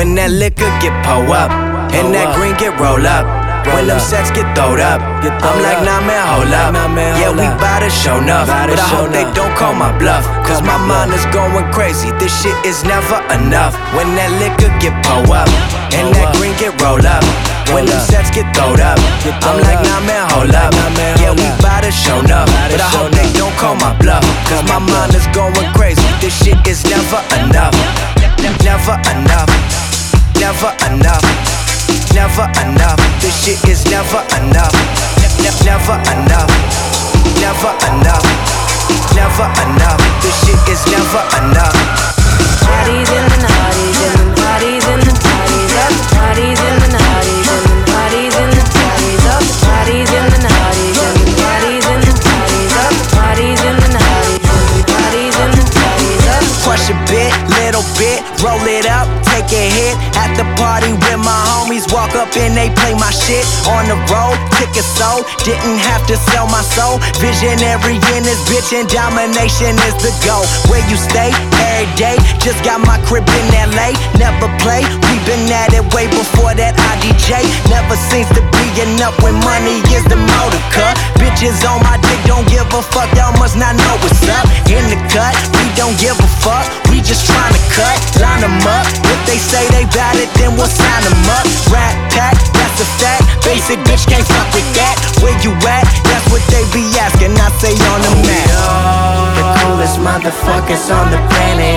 When that liquor get pull up, and that green get roll up, when them sets get throwed up, I'm like, nah man, hold up. Yeah, we bout to show enough, but I hope they don't call my bluff, cause my mind is going crazy. This shit is never enough. When that liquor get pull up, and that green get roll up, when them sets get throwed up, I'm like, nah man, hold up. Yeah, we bout to show enough, but I hope they don't call my bluff, cause my mind is going crazy. This shit is never enough. Never enough. Never enough. Never enough. This shit is never enough. Never enough. Never enough. Never enough. This shit is never enough. Parties in the naughties and the parties in the parties up. Parties in the naughties and the parties in the parties up. Parties in the naughties and the parties in the parties up. Parties in the naughties and the parties in the parties up. Crush a bit, little bit, roll it up, take a hit. At the party with my homies, walk up and they play my shit. On the road, ticket sold, didn't have to sell my soul. Visionary in this bitch and domination is the goal. Where you stay, every day, just got my crib in LA. Never play, we been at it way before that IDJ. Never seems to be enough when money is the motive cut. Bitches on my dick, don't give a fuck, y'all must not know what's up. In the cut, we don't give a fuck, we just tryna cut. Line them up, if they say they bout it, then we'll sign them up. Rat pack, that's a fact, basic bitch can't fuck with that. Where you at, that's what they be asking, I say on the map. The coolest motherfuckers on the planet.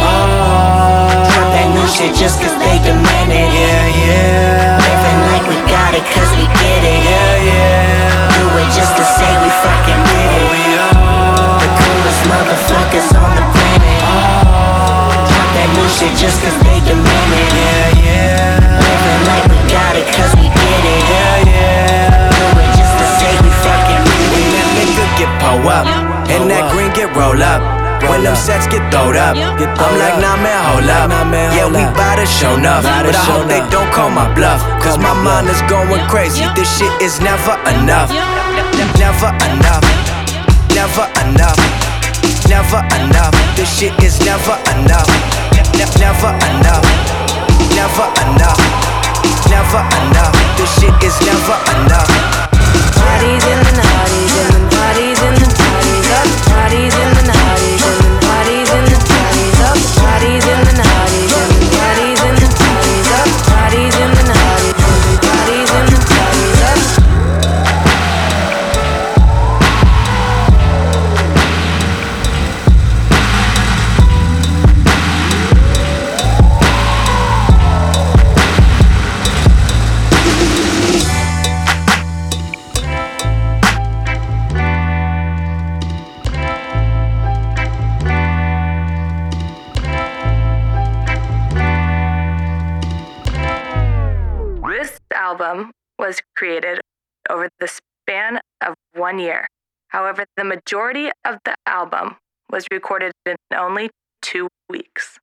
Drop that new shit just cause they demand it. Living like we got it cause we get it. Do it just to say we fucking did it. The coolest motherfuckers on the planet. Drop that new shit just cause they demand it. Living like we got it cause we did it. Do it just to say we fucking did it. When that nigga get pull up, and that green get roll up, when them sets get throwed up, I'm like, nah man, hold up. Yeah, we bout to show enough, but I hope they don't call my bluff, cause my mind is going crazy. This shit is never enough. Never enough. Never enough. Never enough. This shit is never enough. Never enough. Never enough. Never enough. This shit is never enough. Parties in the naughties and the parties in the parties up. Parties in the naughties and the parties in the parties up. Parties in the naughties and the parties in the parties up. Parties in the naughties and the parties in the parties up. This album was created over the span of 1 year. However, the majority of the album was recorded in only 2 weeks.